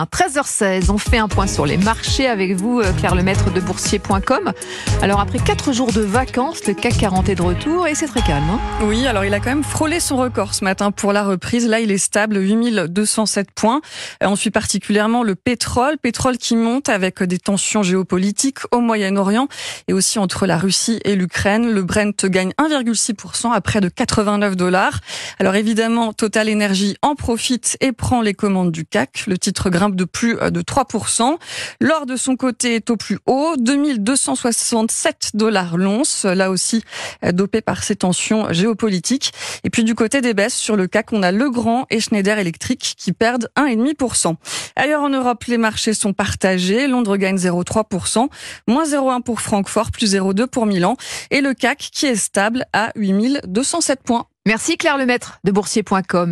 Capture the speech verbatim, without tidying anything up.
matin, treize heures seize. On fait un point sur les marchés avec vous, Claire Lemaître de boursier point com. Alors après quatre jours de vacances, le C A C quarante est de retour et c'est très calme. Hein oui, alors il a quand même frôlé son record ce matin pour la reprise. Là, il est stable, huit mille deux cent sept points. On suit particulièrement le pétrole, pétrole qui monte avec des tensions géopolitiques au Moyen-Orient et aussi entre la Russie et l'Ukraine. Le Brent gagne un virgule six pour cent à près de quatre-vingt-neuf dollars. Alors évidemment, Total Energy en profite et prend les commandes du C A C. Le titre grimpe de plus de trois pour cent. L'or de son côté est au plus haut, deux mille deux cent soixante-sept dollars l'once, là aussi dopé par ces tensions géopolitiques. Et puis du côté des baisses sur le C A C, on a Legrand et Schneider Electric qui perdent un virgule cinq pour cent. Ailleurs en Europe, les marchés sont partagés. Londres gagne zéro virgule trois pour cent, moins zéro virgule un pour Francfort, plus zéro virgule deux pour Milan. Et le C A C qui est stable à huit mille deux cent sept points. Merci Claire Lemaître de boursier point com.